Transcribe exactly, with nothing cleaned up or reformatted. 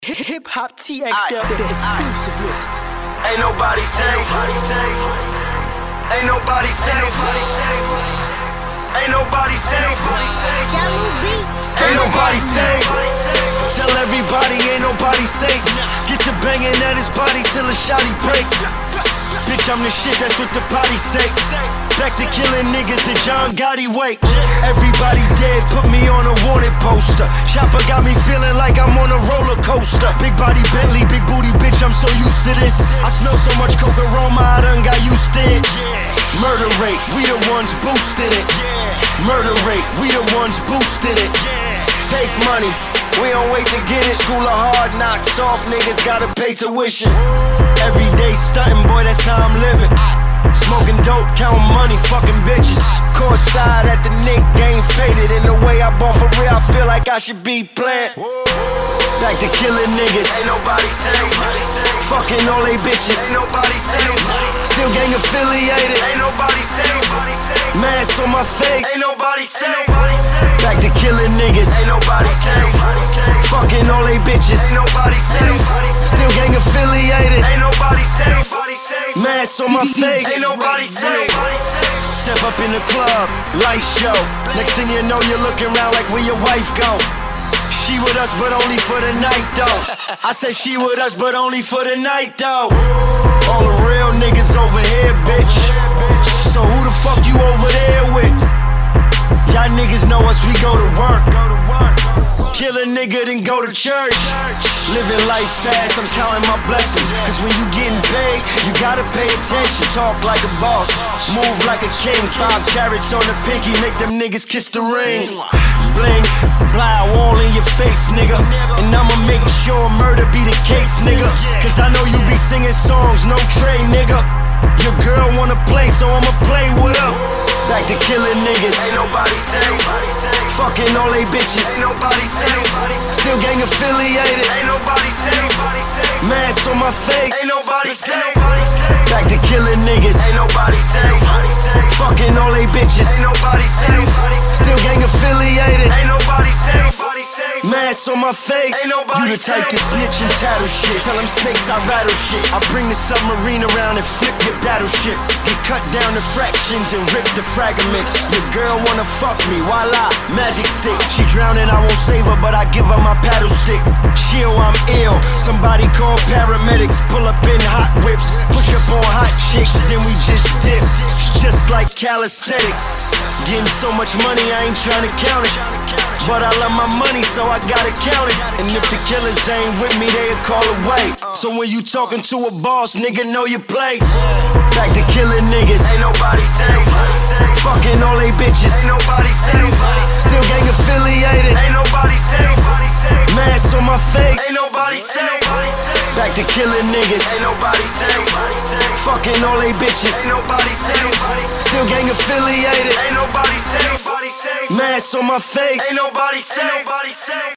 Hip Hop T X L, the exclusive list. Ain't nobody safe. Ain't nobody safe. Ain't nobody safe. Ain't nobody safe. Tell everybody ain't nobody safe. Get to banging at his body till the shotty break. Bitch, I'm the shit, that's what the potty say. Back to killing niggas, the John Gotti wake. Everybody dead, put me on a wanted poster. Chopper got me feeling like I'm on a roller coaster. Big body Bentley, big booty bitch, I'm so used to this. I smell so much coke aroma, I done got used to it. Murder rate, we the ones boosted it. Murder rate, we the ones boosted it. Take money, we don't wait to get it. School of hard knocks, soft niggas gotta pay tuition. Every day stunting, boy, that's how I'm living. Smoking dope, counting money, fucking bitches. Courtside at the Knick game, faded. In the way I bought for real, I feel like I should be playing. Back to killing niggas. Ain't nobody safe. Fucking all they bitches. Ain't nobody safe. Still gang affiliated. Ain't nobody safe. Mask on my face. Ain't nobody safe. Back to killing niggas. Ain't nobody safe. Fucking all they bitches. Ain't nobody safe. Still gang affiliated. Ain't nobody safe. Mask on my face. Ain't nobody safe. Step up in the club, light show. Next thing you know, you're looking around like where your wife go. She with us, but only for the night though. I say she with us, but only for the night though. All the real niggas over here, bitch. So who the fuck you over there with? Y'all niggas know us, we go to work. Kill a nigga, then go to church. Living life fast, I'm counting my blessings. Cause when you getting paid, you gotta pay attention. Talk like a boss, move like a king. Five carats on the pinky, make them niggas kiss the ring. Bling, fly all in your face, nigga. And I'ma make sure murder be the case, nigga. Cause I know you be singing songs, no trade, nigga. Your girl wanna play, so I'ma play with her. Back to killing niggas. Ain't nobody safe. Fucking all they bitches. Ain't nobody safe. Still gang affiliated. Ain't nobody safe. Mask on my face. Ain't nobody safe. Back to killing niggas. Ain't nobody safe. Fucking all they bitches. Ain't nobody safe. Still gang affiliated. Ain't nobody safe. Mask on my face. Ain't nobody safe. You the type to snitch and tattle shit. Tell them snakes I rattle shit. I bring the submarine around and flip your battleship. Get cut down to fractions and rip the fragments. Your girl wanna fuck me, voila, magic stick. She drowning, I won't save her, but I give her my paddle stick. Chill, I'm ill, somebody call paramedics. Pull up in hot whips, push up on hot chicks, then we just dip. Just like calisthenics. Getting so much money, I ain't trying to count it. But I love my money, so I gotta count it. And if the killers ain't with me, they'll call away. So when you talking to a boss, nigga, know your place. Back to killing niggas. Ain't nobody safe. Fucking all they bitches. Ain't nobody safe. Still gang affiliated. Ain't nobody safe. Mask on my face. Ain't nobody safe. Back to killing niggas. Ain't nobody safe. Fucking all they bitches. Ain't nobody safe. Still gang affiliated. Ain't nobody safe. Mask on my face. Ain't nobody safe.